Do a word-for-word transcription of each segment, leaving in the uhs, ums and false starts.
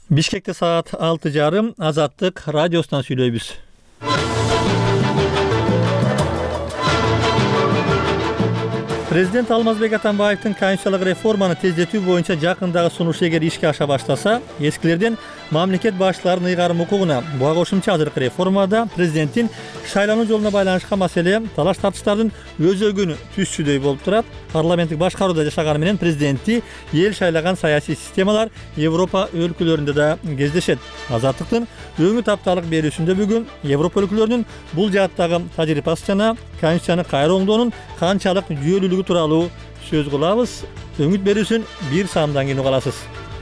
Бишкекте саат алты жарым Азаттык радиосунан сүйлөйбүз. Президент Алмазбек Атамбаевдин конституциялык реформаны тездетүү боюнча жакындагы сунушу эгер ишке аша баштаса, эскилерден мамлекет башчыларынын ыйгарым укугуна буга кошумча азыркы реформада президенттин шайлануу жолуна байланышкан маселе талаш тартыштардын өзөгүн түзчүдөй болуп турат. Парламенттик башкарууда жашаганы менен президентти эл шайлаган саясий системалар Европа өлкөлөрүндө да кездешет. Азаттыктын өңү тапталык берүүсүндө бүгүн Европа өлкөлөрүнүн бул жааттагы тажрыйбасы жана конституцияны кайра оңдоонун канчалык жүйөлүүлүгү тууралуу сөз кылабыз. Өңүт берүүсүн бир саамдан кийин угаласыз.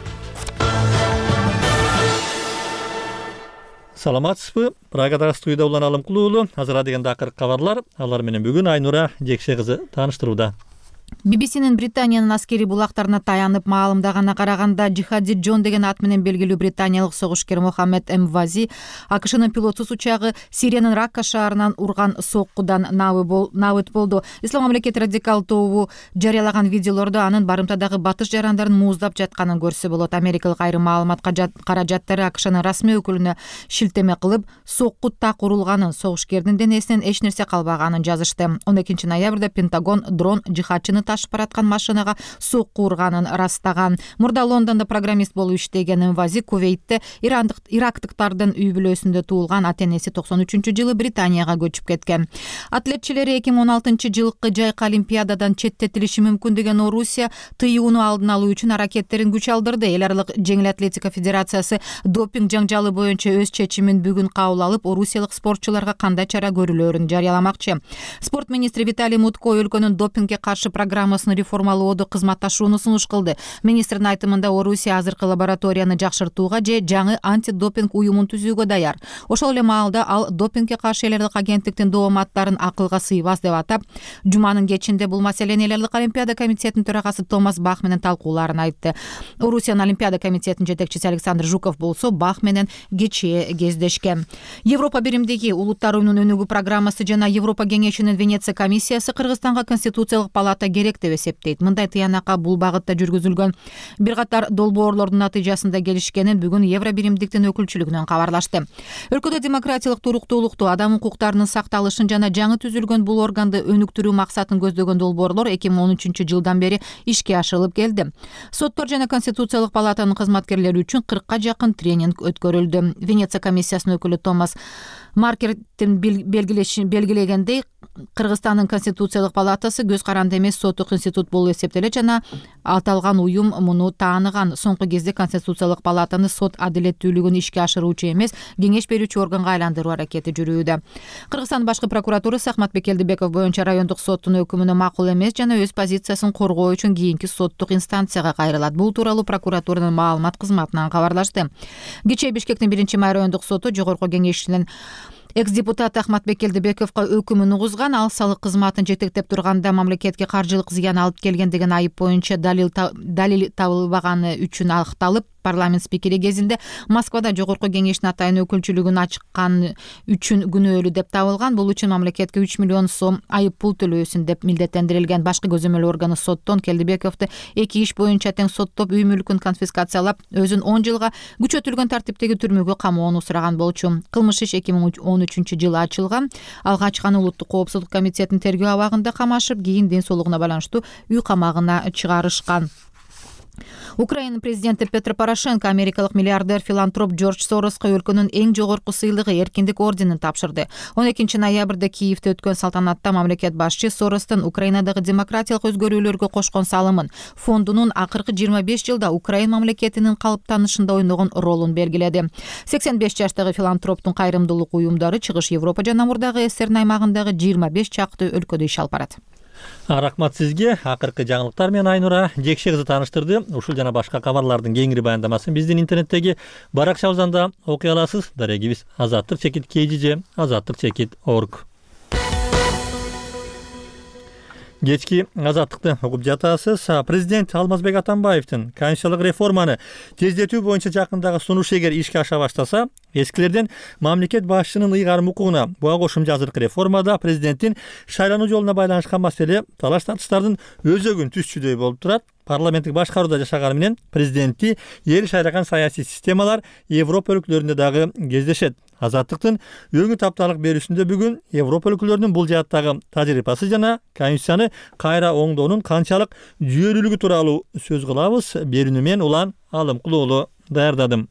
Саламатсызбы? Прагадагы студияда Улан Алымкулуулу. Азыр адегенде акыркы кабарлар. Алар менен бүгүн Айнура Жекше кызы тааныштырууда. би би синин Британиянын аскери булактарына таянып маалымдаганына караганда, Джихади Джон деген ат менен белгилүү британиялык согушкер Мохаммед Мвази АКШнын пилотсуз учагы Сириянын Ракка шаарынан урган соккудан набыт болду. Ислам мамлекети радикал тобу жарыялаган видеолордо анын барымтадагы батыш жарандарын мууздап жатканын көрсө болот. Америкалык айрым маалымат каражаттары АКШнын расмий өкүлүнө шилтеме кылып, сокку так урулганын, согушкердин денесинен эч нерсе калбаганын жазышты. он экинчи ноябрда Пентагон дрон жихадчыны ташып бараткан машинага сокку урганын растаган. Мурда Лондондо программист болуп иштеген Мвази Кувейтте ирактыктардын үй бүлөсүндө туулган, ата-энеси токсон үчүнчү жылы Британияга көчүп кеткен. Атлетчилери эки миң он алтынчы жылкы жайкы олимпиададан четтетилиши мүмкүн деген Орусия тыюуну алдын алуу үчүн аракеттерин күч алдырды. Эл аралык жеңил атлетика федерациясы допинг жаңжалы боюнча өз чечимин бүгүн кабыл алып, орусиялык спортчуларга кандай чара көрүлөөрүн жарыяламакчы. Спорт министри Виталий Мутко өлкөнүн допингге каршы программасын реформалоодо кызматташууну сунуш кылды. Министрдин айтымында Орусия азыркы лабораторияны жакшыртууга же жаңы антидопинг уюмун түзүүгө даяр. Ошол эле маалда ал допингге каршы эл аралык агенттиктин дооматтарын акылга сыйбас деп атап, жуманын кечинде бул маселени эл аралык олимпиада комитетинин төрагасы Томас Бах менен талкууларын айтты. Орусиянын олимпиада комитетинин жетекчиси Александр Жуков болсо Бах менен кечээ кездешкен. Европа биримдиги улуттар уюмунун өнүгүү программасы жана Европа кеңешинин Венеция комиссиясы Кыргызстанга конституциялык палата керек деп эсептейт. Мындай тыянакка бул багытта жүргүзүлгөн бир катар долбоорлордун натыйжасында келишкенин бүгүн Евро биримдиктин өкүлчүлүгүнөн кабарлашты. Өлкөдө демократиялык туруктуулукту, адам укуктарынын сакталышын жана жаңы түзүлгөн бул органды өнүктүрүү максатын көздөгөн долбоорлор эки миң он үчүнчү жылдан бери ишке ашырылып келди. Соттор жана конституциялык палатанын кызматкерлери үчүн кыркка жакын тренинг өткөрүлдү. Венеция комиссиясынын өкүлү Томас Маркерттин белгилегендей, Кыргызстандын конституциялык палатасы көз каранды эмес соттук институт болуп эсептелет жана аталган уюм муну тааныган. Соңку кезде конституциялык палатаны сот адилеттүүлүгүн ишке ашыруучу эмес, кеңеш берүүчү органга айландыруу аракети жүрүүдө. Кыргызстандын башкы прокуратурасы Ахматбек Келдибеков боюнча райондук соттун өкүмүнө макул эмес жана өз позициясын коргоо үчүн кийинки соттук инстанцияга кайрылат. Бул тууралуу прокуратуранын маалымат кызматынан кабарлашты. Кечээ Бишкектин биринчи май райондук соту жогорку кеңешинин экс-депутат Ахматбек Келдибековго өкүмүн угузган. Ал салык кызматын жетектеп турганда мамлекетке каржылык зыян алып келген деген айып боюнча далил далил табылбаганы үчүн акталып, парламент спикери кезинде Москвада жогорку кеңештин атайын өкүлчүлүгүн ачкан үчүн күнөөлүү деп табылган. Бул үчүн мамлекетке үч миллион сом айып пул төлөөсүн деп милдеттендирилген. Башкы көзөмөл органы соттон Келдибековду эки иш боюнча тең соттоп, үй мүлкүн конфискациялап, өзүн он жылга күчөтүлгөн тартиптеги түрмөгө камоону сураган болчу. Кылмыш иш эки миң он үчүнчү жылы ачылган. Ал качкан улуттук коопсуздук комитетинин тергөө абагында камашып, кийин ден соолугуна байланыштуу үй камагына чыгарышкан. Украина президенти Петр Порошенко америкалык миллиардер филантроп Джордж Сороско өлкөнүн эң жогорку сыйлыгы эркиндик орденин тапшырды. он экинчи ноябрда Киевде өткөн салтанатта мамлекет башчы Соростун Украинадагы демократиялык өзгөрүүлөргө кошкон салымын, фондунун акыркы жыйырма беш жылда Украина мамлекетинин калыптанышында ойногон ролун белгиледи. сексен беш жаштагы филантроптун кайрымдуулук уюмдары Чыгыш Европа жана мурдагы СССР аймагындагы жыйырма беш чакты өлкөдө иш алып барат. Рахмат сизге. Акыркы жаңылыктар менен Айнура Жекше кызы тааныштырды. Ушул жана башка кабарлардын кеңири баяндамасын биздин интернеттеги баракчабыздан да окуй аласыз. Дарегибиз азаттык чекит kgj азаттык чекит org. Кечки азаттыкты угуп жатасыз. Президент Алмазбек Атамбаевдин конституциялык реформаны тездетүү боюнча жакындагы сунушу эгер ишке аша баштаса, Eskilерден мамлекет башчынын ыйгарым укугуна буга кошумча азыркы реформада президенттин шайлануу жолуна байланышкан маселе талаш тартыштардын өзөгүн түзчүдөй болуп турат. Парламенттик башкарууда жашаганы менен президентти эл шайраган саясий системалар Европа өлкөлөрүндө дагы кездешет. Азаттыктын өңү тапталык берүүсүндө бүгүн Европа өлкөлөрүнүн бул жааттагы тажрыйбасы жана конституцияны кайра оңдоонун канчалык жүйөлүүлүгү тууралуу сөз кылабыз. Берүүнү мен Улан Алымкулуу даярдадым.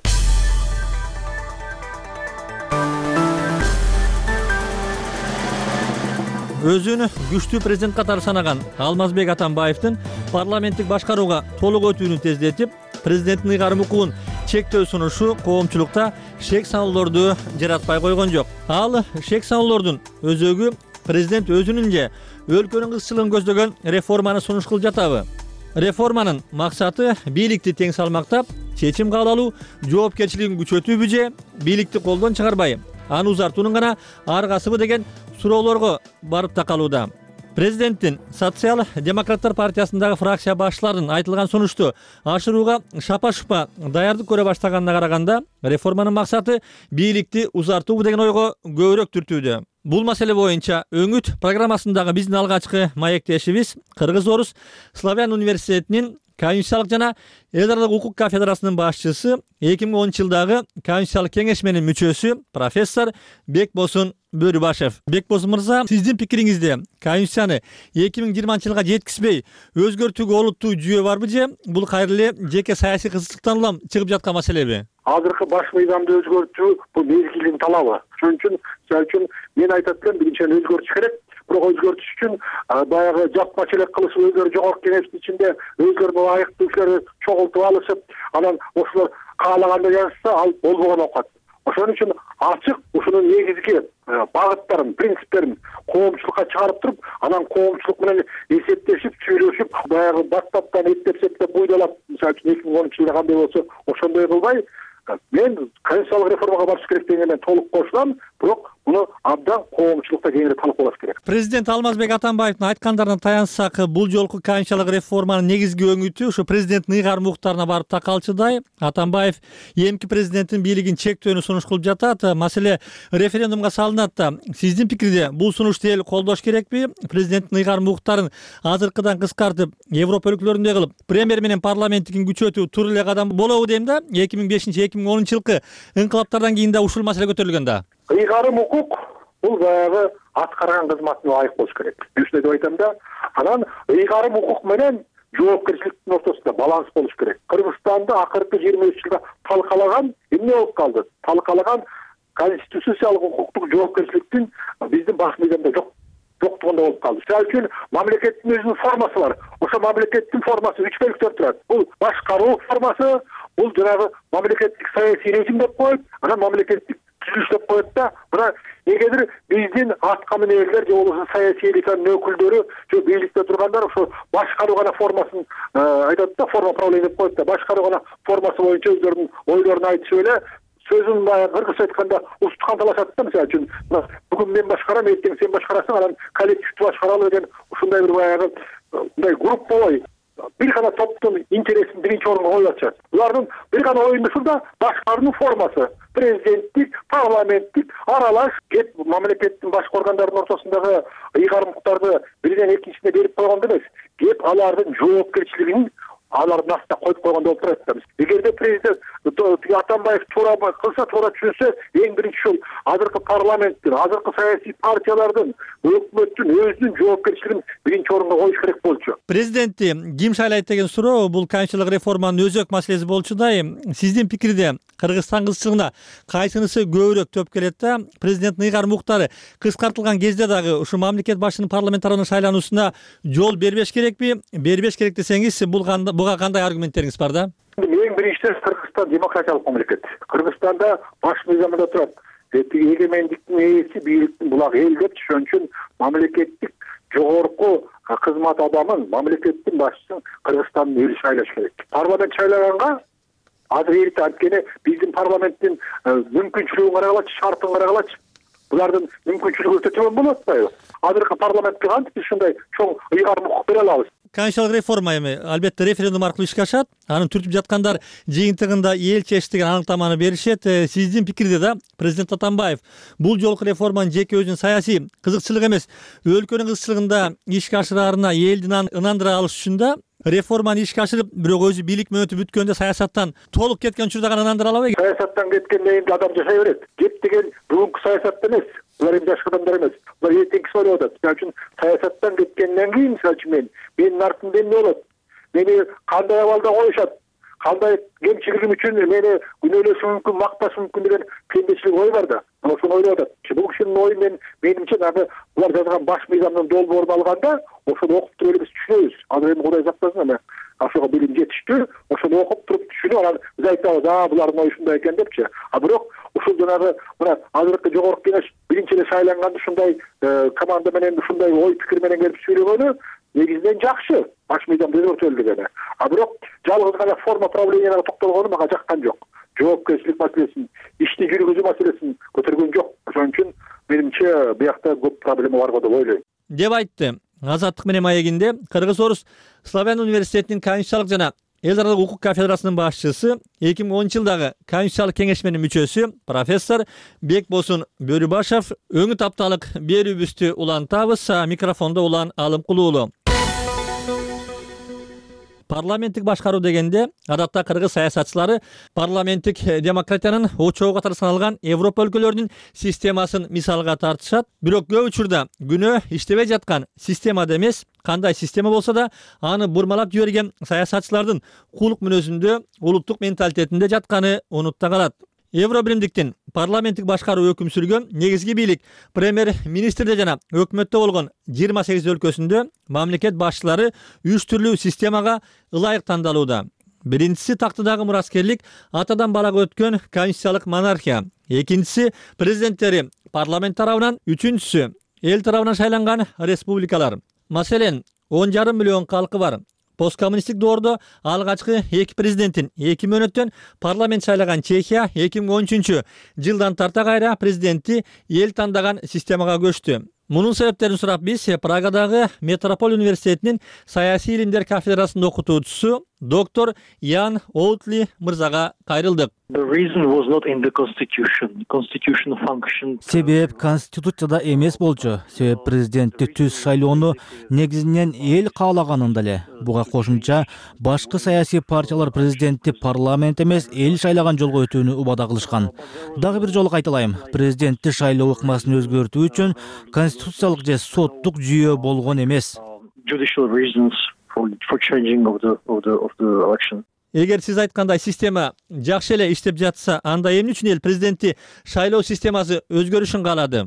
Өзүн күчтүү президент катары санаган Алмазбек Атамбаевдин парламенттик башкарууга толук өтүүнү тездетип, президенттин ыйгарым укугун чектөө сунушу коомчулукта шек салуулорду жаратпай койгон жок. Ал шек салуулордун өзөгү президент өзүнүн же өлкөнүн кызчылыгын көздөгөн реформаны сунуш кылып жатабы? Реформанын максаты бийликти тең салмактап, чечим кабыл алуу жоопкерчилигин күчөтүүбү же бийликти колдон чыгарбай аны узартуунун гана аргасыбы деген суроолорго барып такалууда. Президенттин Социал-демократтар партиясындагы фракция башчыларынын айтылган сунушту ашырууга шапа-шупа даярдык көрө баштаганына караганда, реформанын максаты бийликти узартуу деген ойго көбүрөөк түртүүдө. Бул маселе боюнча Өңүт программасындагы биздин алгачкы маектешибиз Кыргыз-Орус Славян университетинин Конституциялык жана эл аралык укук кафедрасынын башчысы, эки миң онунчу жылдагы Конституциялык кеңешменин мүчөсү профессор Бекбосун Бөрүбашев. Бекбосун мырза, сиздин пикириңизде Конституцияны эки миң жыйырманчы жылга жеткизбей өзгөртүүгө олуттуу жүйө барбы же бул кайра эле жеке саясий кызыкчылыктан улам чыгып жаткан маселеби? Азыркы баш мыйзамды өзгөртүү бул мезгилдин талабы. Ошон үчүн, мисалы үчүн мен айтат элем, биринчиден өзгөртүш керек. Бирок өзгөртүш үчүн баягы жапмачылык кылышып, өздөрү жогорку кеңештин ичинде өздөрүнө ылайыктуу кишилерди чогултуп алышып, анан ошолор каалагандай жазышса, ал болбогон окат. Ошон үчүн ачык ушунун негизги багыттарын, принциптерин коомчулукка чыгарып туруп, анан коомчулук менен эсептешип, сүйлөшүп, баягы баштаптан эптеп-септеп буйдалап, мисалы үчүн эки миң онунчу жылда кандай болсо, ошондой кылбай, мен конституциялык реформага барыш керек дегенге толук кошулам, бирок муну абдан коомчулукта кеңири талкуулаш керек. Президент Алмазбек Атамбаевдин айткандарына таянсак, бул жолку конституциялык реформанын негизги өңүтү ушу президенттин ыйгарым укуктарына барып такалчыдай. Атамбаев эмки президенттин бийлигин чектөөнү сунуш кылып жатат. Маселе референдумга салынат да. Сиздин пикирде бул сунушту эл колдош керекпи? Президенттин ыйгарым укуктарын азыркыдан кыскартып, Европа өлкөлөрүндөй кылып, премьер менен парламенттин күчөтүү туура эле кадам болобу дейм да. эки миң бешинчи эки миң онунчу жылкы инкылаптардан кийин да ушул маселе көтөрүлгөн да. Ыйгарым укук бул баягы аткарган кызматына ылайык болуш керек. Үстүнө деп айтам да, анан ыйгарым укук менен жоопкерчиликтин ортосунда баланс болуш керек. Кыргызстанда акыркы жыйырма үч жылда талкалаган эмне болуп калды? Талкалаган конституциялык укуктук жоопкерчиликтин биздин баш мыйзамда жок жоктугунда болуп калды. Мисалы үчүн мамлекеттин өзүнүн формасы бар. Ошо мамлекеттин формасы үч бөлүктөн турат. Бул башкаруу формасы, бул жанагы мамлекеттик саясий режим деп коет, анан мамлекеттик түзүлүш деп коет да. Мына эгер биздин атка минерлер же болбосо саясий элитанын өкүлдөрү же бийликте тургандар ошо башкаруу гана формасын айтат да, форма правления деп коет да, башкаруу гана формасы боюнча өздөрүнүн ойлорун айтышып эле сөзүн баягы кыргызча айтканда устукан талашат да. Мисалы үчүн бүгүн мен башкарам, эртең сен башкарасың, анан коллективди башкаралы деген ушундай бир баягы мындай групповой бир гана топтун интересин биринчи орунга коюп атышат. Булардын бир гана оюнда ушунда башкаруунун формасы, президенттик, парламенттик аралаш кеп мамлекеттин башкы органдарынын ортосундагы ыйгарым укуктарды биринен экинчисине берип койгондо эмес, кеп алардын жоопкерчилигин алардын астына коюп койгондо болуп турат да. Эгерде президент Атамбаев туура кылса, туура түшүнсө, эң биринчи ушул азыркы парламенттин, азыркы саясий партиялардын, өкмөттүн өзүнүн жоопкерчилигин биринчи орунга коюш керек болчу. Президентти ким шайлайт деген суроо бул конституциялык реформанын өзөк маселеси болчудай. Сиздин пикирде Кыргызстан кызчылыгына кайсынысы көбүрөөк төп келет да? Президенттин ыйгарым укуктары кыскартылган кезде дагы ушу мамлекет башчынын парламентарный шайлануусуна жол бербеш керекпи? Бербеш керек десеңиз, бул буга кандай аргументтериңиз бар да? Эң биринчиден Кыргызстан демократиялык мамлекет. Кыргызстанда баш мыйзамында турат. Эгемендиктин ээси бийликтин булагы эл деп, ошон үчүн мамлекеттик жогорку кызмат адамын, мамлекеттин башчысын Кыргызстандын эли шайлаш керек. Парламент шайлаганга азыр эрте, анткени биздин парламенттин мүмкүнчүлүгүн карагалачы, шартын карагалачы. Булардын мүмкүнчүлүгү өтө төмөн болуп атпайбы? Азыркы парламентке кантип ушундай чоң ыйгарым укук бере алабыз? конституциялык реформа эми албетте референдум аркылуу ишке ашат. Анын түртүп жаткандар жыйынтыгында эл чечти деген аныктаманы беришет. Сиздин пикирде да президент Атамбаев бул жолку реформанын жеке өзүнүн саясий кызыкчылык эмес, өлкөнүн кызыкчылыгында ишке ашыраарына элди ынандыра алыш үчүн да реформаны ишке ашырып, бирок өзү бийлик мөөнөтү бүткөндө саясаттан толук кеткен учурда гана ынандыра алабы? Саясаттан кеткенде эми адам жашай берет. Кеп деген бүгүнкү саясатта эмес. Булар эми жашка адамдар эмес. Булар эртеңкиси ойлоп атат. Мисалы үчүн саясаттан кеткенден кийин, мисалы үчүн мен, менин артымда эмне болот? Мени кандай абалда коюшат? Кандай кемчилигим үчүн мени күнөөлөшү мүмкүн, макташы мүмкүн деген пендечилик ой бар да. Ошону ойлоп атат. Бул кишинин ою мен менимче дагы булар жазган баш мыйзамдын долбоорун алганда ошону окуп туруп эле биз түшүнөбүз. Азыр эми Кудай сактасын, эми ошого билим жетиштүү, ошону окуп туруп түшүнүп, анан биз айтабыз, а булардын ою ушундай экен депчи. А бирок ушул жанагы мына азыркы жогорку кеңеш биринчи эле шайланганда ушундай команда менен ушундай ой пикир менен келип сүйлөгөнү негизинен жакшы. Баш мыйзам өзгөртөлү дегени. А бирок жалгыз гана форма правленияга токтолгону мага жаккан жок. Жоопкерчилик маселесин, ишти жүргүзүү маселесин көтөргөн жок. Ошон үчүн менимче биякта көп проблема бар го деп ойлойм. Деп айтты Азаттык менен маегинде Кыргыз Орус Славян университетинин конституциялык жана эл аралык укук кафедрасынын башчысы, эки миң онунчу жылдагы конституциялык кеңешменин мүчөсү профессор Бекбосун Бөрүбашев. Өңү тапталык берүүбүздү улантабыз. Микрофондо Улан Алымкул уулу. Парламенттик башкаруу дегенде адатта кыргыз саясатчылары парламенттик демократиянын очогу катары саналган Европа өлкөлөрүнүн системасын мисалга тартышат. Бирок көп учурда күнөө иштебей жаткан системада эмес, кандай система болсо да аны бурмалап жиберген саясатчылардын кулук мүнөзүндө, улуттук менталитетинде жатканы унутта калат. Евробиримдиктин парламенттик башкаруу өкүм сүргөн негизги бийлик премьер-министрде жана өкмөттө болгон жыйырма сегиз өлкөсүндө мамлекет башчылары үч түрлүү системага ылайык тандалууда. Биринчиси тактыдагы мураскерлик, атадан балага өткөн конституциялык монархия. Экинчиси президенттери парламент тарабынан, үчүнчүсү эл тарабынан шайланган республикалар. Маселен, он жарым миллион калкы бар. Посткоммунисттик доордо алгачкы эки президенттин эки мөөнөттөн парламент шайлаган Чехия эки миң он үчүнчү жылдан тарта кайра президентти эл тандаган системага көчтү. Мунун себептерин сурап биз Прагадагы Метрополь университетинин саясий илимдер кафедрасынын окутуучусу доктор Ян Оутли мырзага кайрылдык. Себеп конституцияда эмес болчу. Себеп президентти түз шайлоону негизинен эл каалаганында эле. Буга кошумча башкы саясий партиялар президентти парламент эмес, эл шайлаган жолго өтүүнү убада кылышкан. Дагы бир жолу кайталайм, президентти шайлоо ыкмасын өзгөртүү үчүн конституциялык же соттук жүйө болгон эмес. Эгер сиз айткандай система жакшы эле иштеп жатса, анда эмне үчүн эл президентти шайлоо системасы өзгөрүшүн каалады?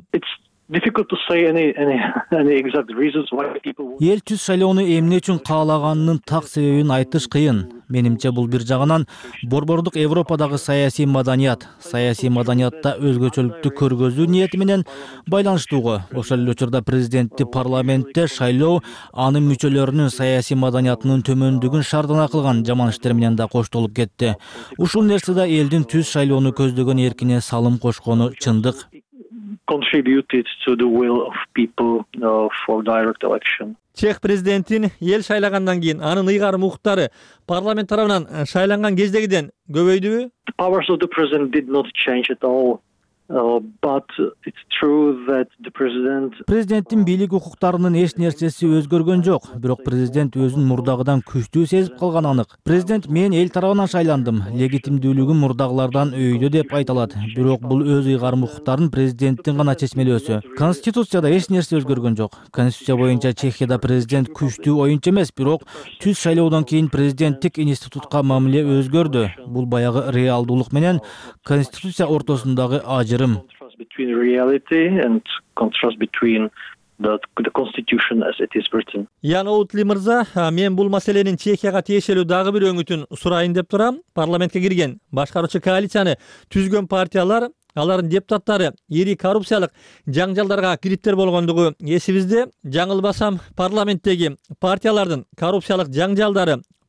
Эл түз шайлоону эмне үчүн каалаганынын так себебин айтыш кыйын. Менимче бул бир жагынан борбордук Европадагы саясий маданият, саясий маданиятта өзгөчөлүктү көргөзүү ниети менен байланыштуу. Ошол эле учурда президентти парламентте шайлоо анын мүчөлөрүнүн саясий маданиятынын төмөндүгүн шаардана кылган жаман иштер менен да коштолуп кетти. Ушул нерсе да элдин түз шайлоону көздөгөн эркине салым кошкону чындык. Contributed to the will of people uh, for direct election. Чех президентин ел шайлагандан кийин анын ыйгарым укуктары парламент тарабынан шайланган кездегиден көбөйдүбү? The powers of the president did not change at all. Uh, but it's true that the president Президенттин бийлик укуктарынын эч нерсеси өзгөргөн жок, бирок президент өзүн мурдагыдан күчтүү сезип калган анык. Президент мен эл тарабынан шайландым, легитимдүүлүгүм мурдагылардан өйдө деп айталат. Бирок бул өз ыйгарым укуктарын президенттин гана чечмелөөсү. Конституцияда эч нерсе өзгөргөн жок. Конституция боюнча Чехияда президент күчтүү оюнчу эмес, бирок түз шайлоодон кийин президенттик институтка мамиле өзгөрдү. Бул баягы реалдуулук менен конституция ортосундагы ажырым. contrast between reality and contrast between the, the constitution as it is written. Ян Оутли мырза, мен бул маселенин Чехияга тиешелүү дагы бир өңүтүн сурайын деп турам. Парламентке кирген башкаруучу коалицияны түзгөн партиялар, алардын депутаттары ири коррупциялык жаңжалдарга кириптер болгондугу эсибизде. Жаңылбасам, парламенттеги партиялардын коррупциялык жаңжалдары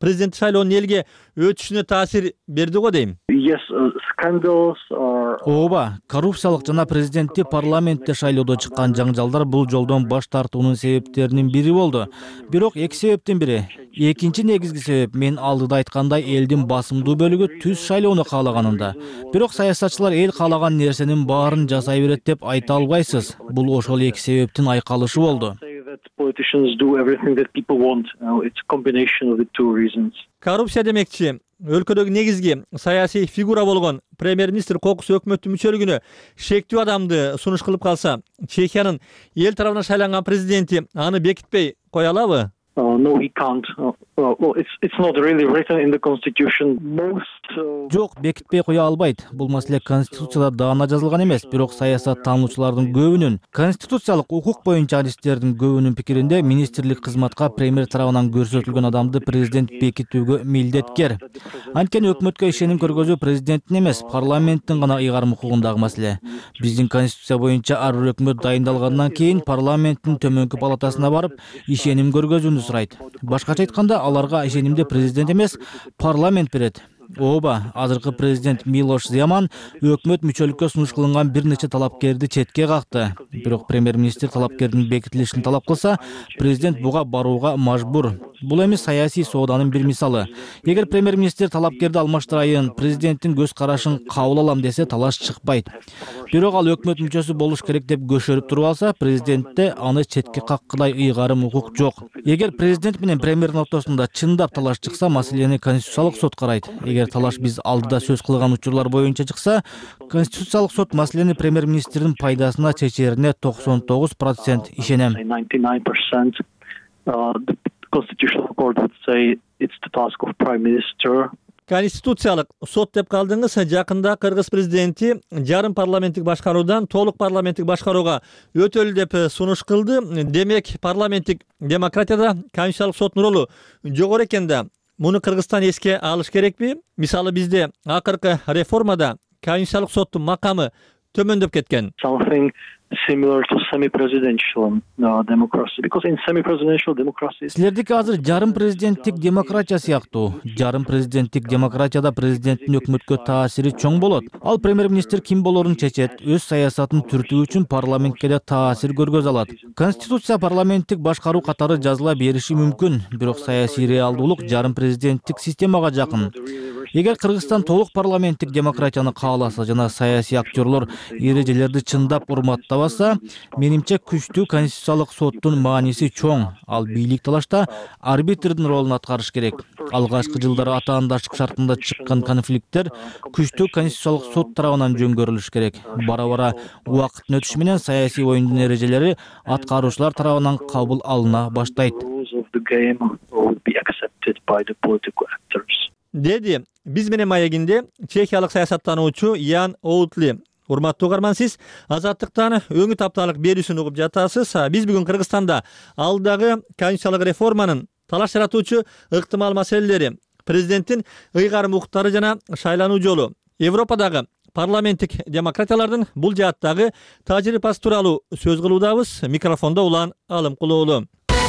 президент шайлоонун элге өтүшүнө таасир берди го дейм. Yes, uh, scandals are... Ооба, коррупциялык жана президентти парламентте шайлоодо чыккан жаңжалдар бул жолдон баш тартуунун себептеринин бири болду. Бирок эки себептин бири. Экинчи негизги себеп мен алдыда айткандай элдин басымдуу бөлүгү түз шайлоону каалаганында. Бирок саясатчылар эл каалаган нерсенин баарын жасай берет деп айта албайсыз. Бул ошол эки себептин айкалышы болду. Politicians do everything that people want. Uh, it's a combination of the two reasons. Коррупция демекчи, өлкөдөгү негизги саясий фигура болгон премьер-министр кокус өкмөттүн мүчөлүгүнө шектүү адамды сунуш кылып калса, Чехиянын эл тарабынан шайланган президенти аны бекитпей кое алабы? Uh, no, he can't. Uh, uh, well, it's it's not really written in the constitution. Most. Uh... Жок, бекитпей кое албайт. Бул маселе конституцияда даана жазылган эмес, бирок саясат таануучулардын көбүнүн, конституциялык укук боюнча адистердин көбүнүн пикиринде министрлик кызматка премьер тарабынан көрсөтүлгөн адамды президент бекитүүгө милдеткер. Анткени өкмөткө ишеним көргөзүү президенттин эмес, парламенттин гана ыйгарым укугундагы маселе. Биздин конституция боюнча ар бир өкмөт дайындалгандан кийин парламенттин төмөнкү палатасына барып ишеним көргөзүүнү сурайт. Башкача айтканда, аларга ишенимди президент эмес, парламент берет. Ооба, азыркы президент Милош Земан өкмөт мүчөлүккө сунуш кылынган бир нече талапкерди четке какты. Бирок премьер-министр талапкердин бекитилишин талап кылса, президент буга барууга мажбур. Бул эми саясий сооданын бир мисалы. Эгер премьер-министр талапкерди алмаштырайын, президенттин көз карашын кабыл алам десе, талаш чыкпайт. Бирок ал өкмөт мүчөсү болуш керек деп көшөрүп туруп алса, президентте аны четке каккыдай ыйгарым укук жок. Эгер президент менен премьердин ортосунда чындап талаш чыкса, маселени конституциялык сот карайт. Эгер талаш биз алдыда сөз кылган учурлар боюнча чыкса, конституциялык сот маселени премьер-министрдин пайдасына чечерине токсон тогуз процент ишенем. ninety-nine percent uh, the constitutional court would say it's the task of prime minister. Конституциялык сот деп калдыңыз. Жакында Кыргыз президенти жарым парламенттик башкаруудан толук парламенттик башкарууга өтөлү деп сунуш кылды. Демек, парламенттик демократияда конституциялык соттун ролу жогору экен да. Муну Кыргызстан эске алыш керекпи? Мисалы, бизде акыркы реформада конституциялык соттун макамы төмөндөп кеткен. Something similar to semi-presidential uh, democracy, because in semi-presidential democracy. Силердики азыр жарым президенттик демократия сыяктуу. Жарым президенттик демократияда президенттин өкмөткө таасири чоң болот. Ал премьер-министр ким болорун чечет, өз саясатын түртүү үчүн парламентке да таасир көргөзө алат. Конституция парламенттик башкаруу катары жазыла бериши мүмкүн, бирок саясий реалдуулук жарым президенттик системага жакын. Эгер Кыргызстан толук парламенттик демократияны кааласа жана саясий актерлор эрежелерди чындап урматтабаса, менимче күчтүү конституциялык соттун мааниси чоң. Ал бийлик талашта арбитрдин ролун аткарыш керек. Алгачкы жылдары атаандаштык шартында чыккан конфликттер күчтүү конституциялык сот тарабынан жөнгөрүлүш керек. Бара-бара убакыттын өтүшү менен саясий оюндун эрежелери аткаруучулар тарабынан кабыл алына баштайт. Деди биз менен маегинде чехиялык саясаттануучу Ян Оутли. Урматтуу угарман, сиз Азаттыктан өңү тапталык берүүсүн угуп жатасыз. Биз бүгүн Кыргызстанда алдагы конституциялык реформанын талаш жаратуучу ыктымал маселелери, президенттин ыйгарым укуктары жана шайлануу жолу, Европадагы парламенттик демократиялардын бул жааттагы тажрыйбасы тууралуу сөз кылуудабыз. Микрофондо Улан Алымкулоолу.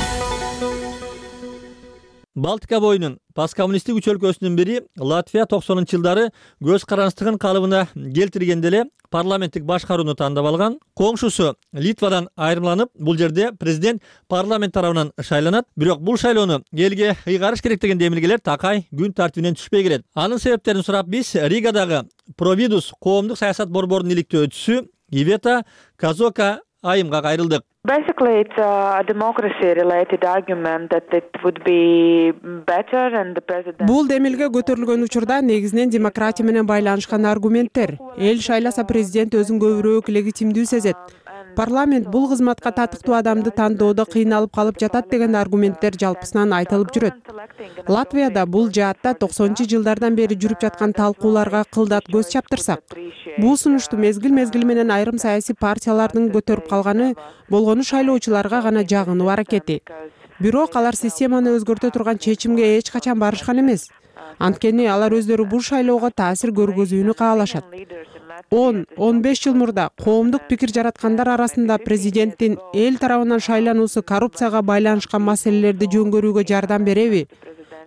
Балтика боюнун посткоммунисттик үч өлкөсүнүн бири Латвия токсонунчу жылдары көз каранчтыгын калыбына келтиргенде эле парламенттик башкарууну тандап алган. Коңшусу Литвадан айрымланып, бул жерде президент парламент тарабынан шайланат. Бирок бул шайлоону элге ыйгарыш керек деген демилгелер такай күн тартибинен түшпөй келет. Анын себептерин сурап биз Ригадагы Провидус коомдук саясат борборунун иликтөөчүсү Ивета Казока айымга кайрылдык. Basically, it's a democracy-related argument that it would be better and the president. Бул демилге көтөрүлгөн учурда негизинен демократия менен байланышкан аргументтер. Эл шайласа президент өзүн көбүрөөк легитимдүү сезет. Парламент бул кызматка татыктуу адамды тандоодо кыйналып калып жатат деген аргументтер жалпысынан айтылып жүрөт. Латвияда бул жаатта токсонунчу жылдардан бери жүрүп жаткан талкууларга кылдат көз чаптырсак, бул сунушту мезгил-мезгили менен айрым саясий партиялардын көтөрүп калганы болгону шайлоочуларга гана жагынуу аракети. Бирок алар системаны өзгөртө турган чечимге эч качан барышкан эмес. Анткени алар өздөрү бул шайлоого таасир көргөзүүнү каалашат. он он беш жыл мурда коомдук пикир жараткандар арасында президенттин эл тарабынан шайлануусу коррупцияга байланышкан маселелерди жөнгөрүүгө жардам береби?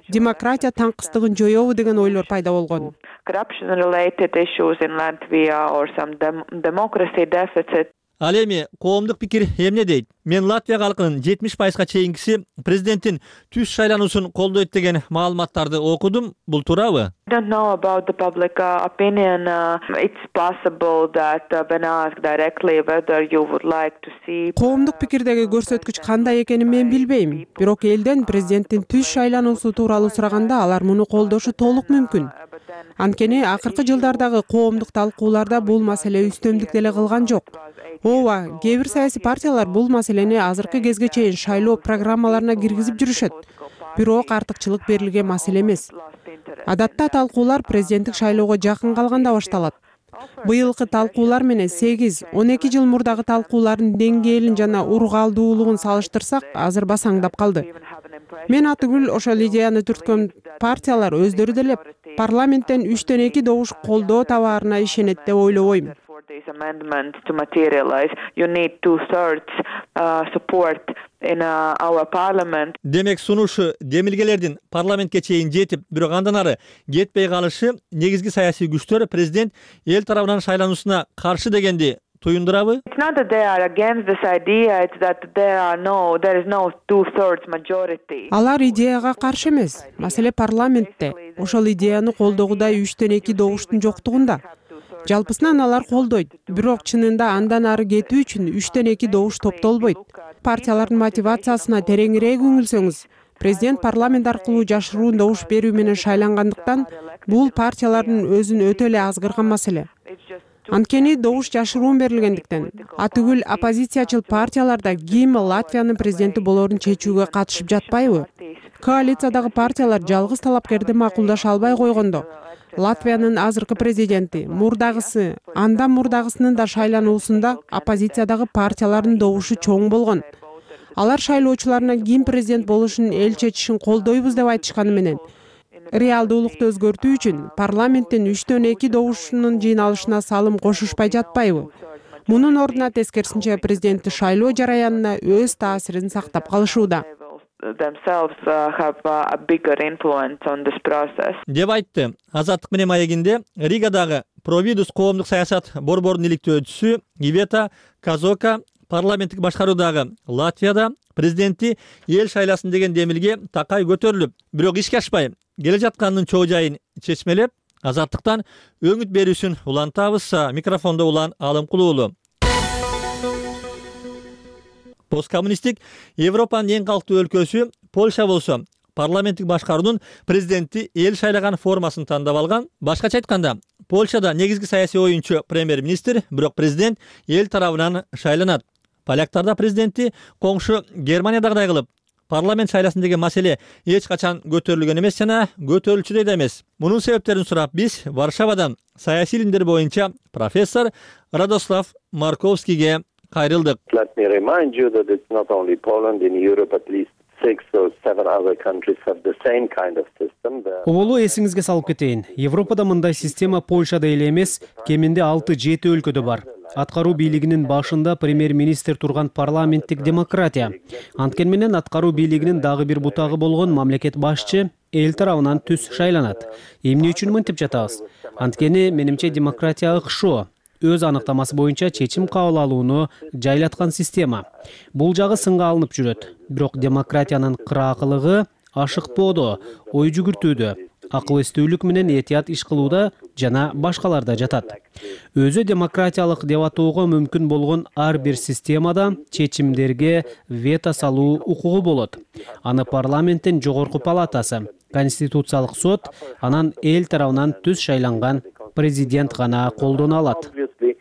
демократия таңкыстыгын жоёбу деген ойлор пайда болгон. Corruption related issues in Latvia or some dem democracy deficit. Ал эми коомдук пикир эмне дейт? Мен Латвия калкынын жетимиш пайызга чейинкиси президенттин түз шайлануусун колдойт деген маалыматтарды окудум. Бул туурабы? I don't know about the public uh, opinion. Uh, it's possible that uh, when asked directly whether you would like to see Коомдук пикирдеги көрсөткүч кандай экенин мен билбейм. Бирок элден президенттин түз шайлануусу тууралуу сураганда алар муну колдошу толук мүмкүн. Анткени акыркы жылдардагы коомдук талкууларда бул маселе үстөмдүк деле кылган жок. Ооба, кээ бир саясий партиялар бул маселени азыркы кезге чейин шайлоо программаларына киргизип жүрүшөт. Бирок артыкчылык берилген маселе эмес. Адатта талкуулар президенттик шайлоого жакын калганда башталат. Быйылкы талкуулар менен сегиз он эки жыл мурдагы талкуулардын деңгээлин жана ургалдуулугун салыштырсак, азыр басаңдап калды. Мен атүгүл ошол идеяны түрткөн партиялар өздөрү деле парламенттен үчтөн эки добуш колдоо табаарына ишенет деп ойлобойм. these amendments to materialize, you need two-thirds uh, support in uh, our parliament. Демек сунушу демилгелердин парламентке чейин жетип, бирок андан ары кетпей калышы негизги саясий күчтөр президент эл тарабынан шайлануусуна каршы дегенди туюндурабы? It's not that they are against this idea, it's that there are no, there is no two-thirds majority. Алар идеяга каршы эмес. Маселе парламентте ошол идеяны колдогудай үчтөн эки добуштун жоктугунда. Жалпысынан алар колдойт, бирок чынында андан ары кетүү үчүн үчтөн эки добуш топтолбойт. Партиялардын мотивациясына тереңирээк үңүлсөңүз, президент парламент аркылуу жашыруун добуш берүү менен шайлангандыктан бул партиялардын өзүн өтө эле азгырган маселе. Анткени добуш жашыруун берилгендиктен, атүгүл оппозициячыл партияларда ким Латвиянын президенти болорун чечүүгө катышып жатпайбы? Коалициядагы партиялар жалгыз талапкерди макулдаша албай койгондо, Латвиянын азыркы президенти, мурдагысы, андан мурдагысынын да шайлануусунда оппозициядагы партиялардын добушу чоң болгон. Алар шайлоочуларына ким президент болушун эл чечишин колдойбуз деп айтышканы менен, реалдуулукту өзгөртүү үчүн парламенттин үчтөн эки добушунун жыйналышына салым кошушпай жатпайбы? Мунун ордуна тескерисинче президентти шайлоо жараянына өз таасирин сактап калышууда. Themselves uh, have uh, a bigger influence on this process. Деп айтты. Азаттык менен маегинде Ригадагы Провидус коомдук саясат борборунун иликтөөчүсү Ивета Казока парламенттик башкаруудагы Латвияда президенти эл шайласын деген демилге такай көтөрүлүп, бирок ишке ашпай келе жатканынын чоо жайын чечмелеп, азаттыктан өңүт берүүсүн улантабыз. Микрофондо Улан Алымкулуулу. Посткоммунисттик Европанын эң калктуу өлкөсү Польша болсо, парламенттик башкаруунун президенти эл шайлаган формасын тандап алган. Башкача айтканда, Польшада негизги саясий оюнчу премьер-министр, бирок президент эл тарабынан шайланат. Поляктарда президенти коңшу Германиядагыдай кылып, парламент шайласын деген маселе эч качан көтөрүлгөн эмес жана көтөрүлчүдөй да эмес. Мунун себептерин сурап биз Варшавадан саясий илимдер боюнча профессор Радослав Марковскийге кайрылдык. Let me remind you that it's not only Poland, in Europe at least six or seven other countries have the same kind of system. Оболу эсиңизге салып кетейин. Европада мындай система Польшада эле эмес, кеминде алты жети өлкөдө бар. Аткаруу бийлигинин башында премьер-министр турган парламенттик демократия. Анткени менен аткаруу бийлигинин дагы бир бутагы болгон мамлекет башчы эл тарабынан түз шайланат. Эмне үчүн мынтип жатабыз? Анткени менимче демократия ыкшоо. Өз аныктамасы боюнча чечим кабыл алууну жайлаткан система. Бул жагы сынга алынып жүрөт. Бирок демократиянын кыраакылыгы ашыктоодо, ой жүгүртүүдө, акыл эстүүлүк менен этият иш кылууда жана башкаларда жатат. Өзү демократиялык деп атоого мүмкүн болгон ар бир системада чечимдерге вето салуу укугу болот. Аны парламенттин жогорку палатасы, конституциялык сот, анан эл тарабынан түз шайланган президент гана колдоно алат.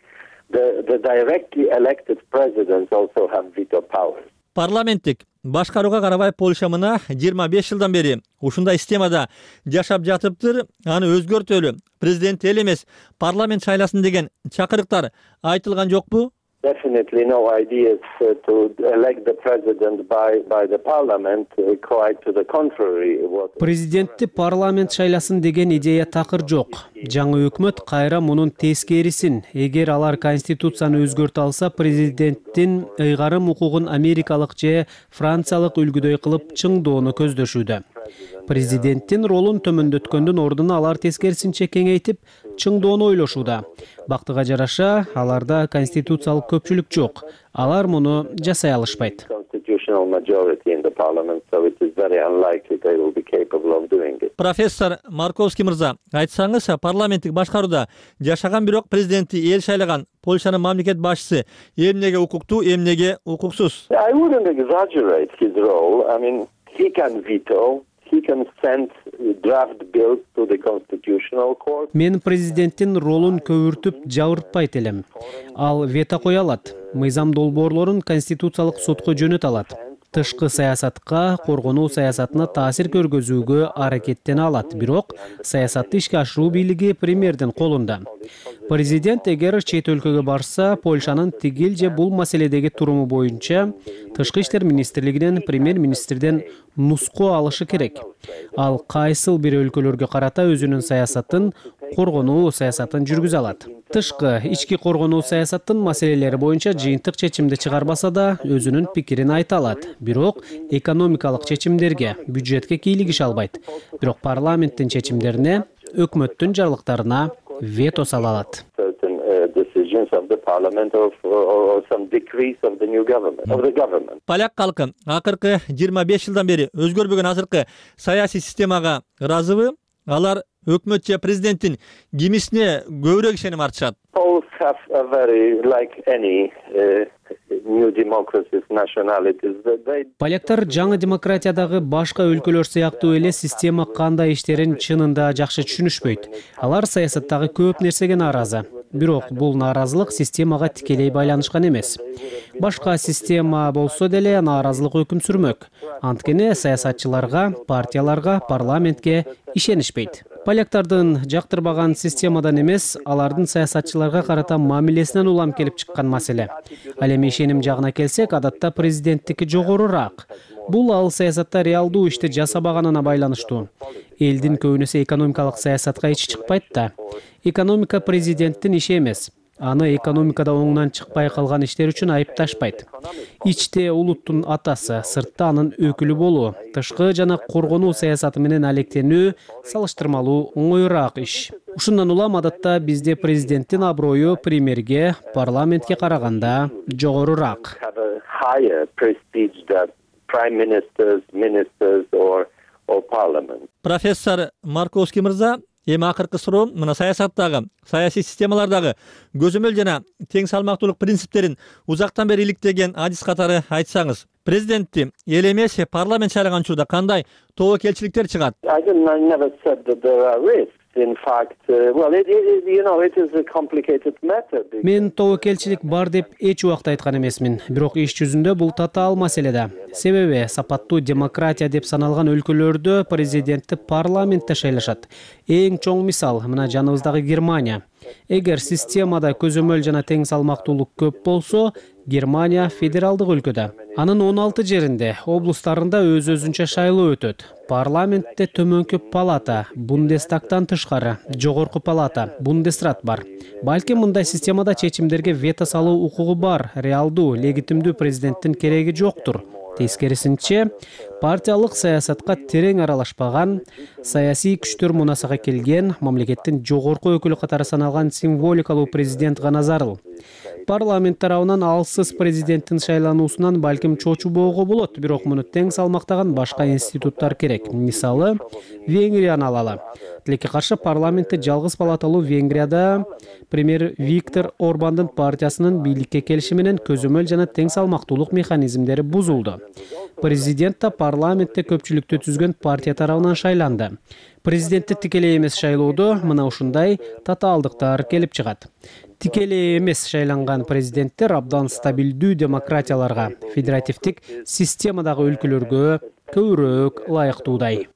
The, the directly elected presidents also have veto powers. Парламенттик башкарууга карабай Польша мына жыйырма беш жылдан бери ушундай системада жашап жатыптыр. Аны өзгөртөлү. Президент эл эмес, парламент шайласын деген чакырыктар айтылган жокпу? Definitely no ideas uh, to elect the president by, by the parliament, uh, quite to the contrary. What... Президентти парламент шайласын деген идея такыр жок. Жаңы өкмөт кайра мунун тескерисин, эгер алар конституцияны өзгөртө алса, президенттин ыйгарым укугун америкалык же франциялык үлгүдөй кылып чыңдоону көздөшүүдө. Президенттин ролун төмөндөткөндүн ордуна алар тескерисинче кеңейтип, чыңдоону ойлошууда. Бактыга жараша, аларда конституциялык көпчүлүк жок. Алар муну жасай алышпайт. Профессор Марковский мырза, айтсаңыз, парламенттик башкарууда жашаган бирок президентти эл шайлаган Польшанын мамлекет башчысы эмнеге укуктуу, эмнеге укуксуз? I wouldn't exaggerate his role. I mean, he can veto. He can send draft bills to the constitutional court. Мен президенттин ролун көбүртүп жабыртпайт элем. Ал вето кое алат. Мыйзам долбоорлорун конституциялык сотко жөнөтө алат. Тышкы саясатка, коргонуу саясатына таасир көргөзүүгө аракеттене алат. Бирок саясатты ишке ашыруу бийлиги премьердин колунда. Президент эгер чет өлкөгө барса, Польшанын тигил же бул маселедеги туруму боюнча Тышкы иштер министрлигинен премьер-министрден нуску алышы керек. Ал кайсыл бир өлкөлөргө карата өзүнүн саясатын, коргонуу саясатын жүргүзө алат. Тышкы ички коргонуу саясаттын маселелери боюнча жыйынтык чечимди чыгарбаса да, өзүнүн пикирин айта алат. Бирок экономикалык чечимдерге, бюджетке кийлигише албайт. Бирок парламенттин чечимдерине, өкмөттүн жарлыктарына вето сала алат. Поляк калкы акыркы жыйырма беш жылдан бери өзгөрбөгөн азыркы саясий системага ыраазыбы? Алар өкмөт же президенттин кимисине көбүрөөк ишеним артышат? Both have a very, like any uh, new democracies, nationalities. They... Поляктар жаңы демократиядагы башка өлкөлөр сыяктуу эле система кандай иштерин чынында жакшы түшүнүшпөйт. Алар саясаттагы көп нерсеге нааразы. Бирок бул нааразылык системага тикелей байланышкан эмес. Башка система болсо деле нааразылык өкүм сүрмөк. Анткени саясатчыларга, партияларга, парламентке ишенишпейт. Поляктардын жактырбаган системадан эмес, алардын саясатчыларга карата мамилесинен улам келип чыккан маселе. Ал эми ишеним жагына келсек, адатта президенттики жогорураак. Бул ал саясатта реалдуу ишти жасабаганына байланыштуу. Элдин көбүнөсү экономикалык саясатка ичи чыкпайт да. Экономика президенттин иши эмес. Аны экономикада оңунан чыкпай калган иштер үчүн айыпташпайт. Ичте улуттун атасы, сыртта анын өкүлү болуу, тышкы жана коргонуу саясаты менен алектенүү салыштырмалуу оңоюраак иш. Ушундан улам адатта бизде президенттин аброю премьерге, парламентке караганда жогорураак. Профессор Марковский мырза, эми акыркы суроо мына саясаттагы, саясий системалардагы көзөмөл жана тең салмактуулук принциптерин узактан бери иликтеген адис катары айтсаңыз, президентти эл эмес парламент шайлаган учурда кандай тобокелчиликтер чыгат? Мен тобокелчилик бар деп эч убакта айткан эмесмин. Бирок иш жүзүндө бул татаал маселе да. Себеби сапаттуу демократия деп саналган өлкөлөрдө президентти парламентте шайлашат. Эң чоң мисал мына жаныбыздагы Германия. Эгер системада көзөмөл жана тең салмактуулук көп болсо, Германия федералдык өлкөдө. Анын он алты жеринде, облустарында өз-өзүнчө шайлоо өтөт. Парламентте төмөнкү палата, Бундестагтан тышкары, жогорку палата, Бундесрат бар. Балким мындай системада чечимдерге вето салуу укугу бар, реалдуу, легитимдүү президенттин кереги жоктур. Тескерисинче, партиялык саясатка терең аралашпаган, саясий күчтөр мунасага келген, мамлекеттин жогорку өкүлү катары саналган символикалуу президент гана зарыл. Парламент тарабынан алсыз президенттин шайлануусунан балким чочубоого болот, бирок муну тең салмактаган башка институттар керек. Мисалы, Венгрияны алалы. Тилекке каршы парламентте жалгыз палаталуу Венгрияда премьер Виктор Орбандын партиясынын бийликке келиши менен көзөмөл жана тең салмактуулук механизмдери бузулду. Президент та парламентте көпчүлүктү түзгөн партия тарабынан шайланды. Президентти тикелей эмес шайлоодо мына ушундай татаалдыктар келип чыгат. Тикелей эмес шайланган президенттер абдан стабилдүү демократияларга, федеративдик системадагы өлкөлөргө көбүрөөк ылайыктуудай.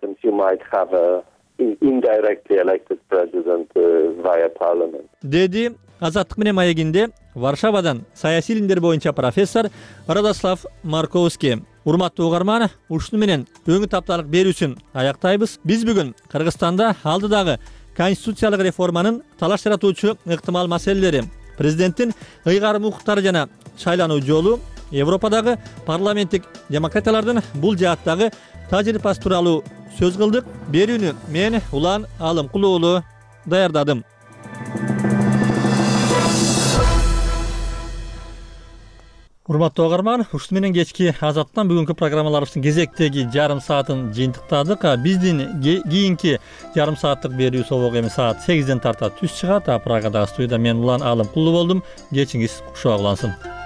Деди Азаттык менен маегинде Варшавадан саясий илимдер боюнча профессор Радослав Марковский. Урматтуу угарман, ушуну менен өңү тапталык берүүсүн аяктайбыз. Биз бүгүн Кыргызстанда алдыдагы конституциялык реформанын талаш жаратуучу ыктымал маселелери, президенттин ыйгарым укуктары жана шайлануу жолу, Европадагы парламенттик демократиялардын бул жааттагы tajribasi tuurалуу söz kıldık. Berүүnü men Ulan Alımkul ulu dayardadım. Урматтуу угарман, ушул менен кечки Азаттан бүгүнкү программаларыбыздын кезектеги жарым саатын жыйынтыктадык. Биздин кийинки жарым сааттык берүү собогу эми саат сегизден тарта түз чыгат. Прагадагы студияда мен Улан Алымкулуу болдум. Кечиңиз кушуак улансын.